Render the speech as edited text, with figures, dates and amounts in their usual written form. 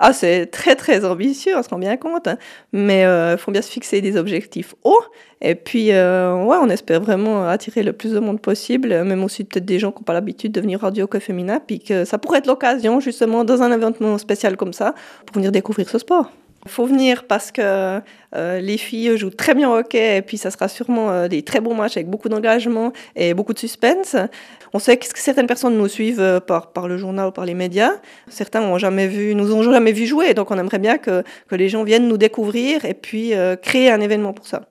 Ah, c'est très, très ambitieux, on se rend bien compte, hein, mais faut bien se fixer des objectifs hauts et puis, ouais, on espère vraiment attirer le plus de monde possible, même aussi peut-être des gens qui ont pas l'habitude de venir Radio Café Féminin, puis que ça pourrait être l'occasion justement dans un événement spécial comme ça, pour venir découvrir ce sport. Il faut venir parce que les filles jouent très bien au hockey et puis ça sera sûrement des très bons matchs avec beaucoup d'engagement et beaucoup de suspense. On sait que certaines personnes nous suivent par le journal ou par les médias. Certains nous ont jamais vu jouer, donc on aimerait bien que les gens viennent nous découvrir et puis créer un événement pour ça.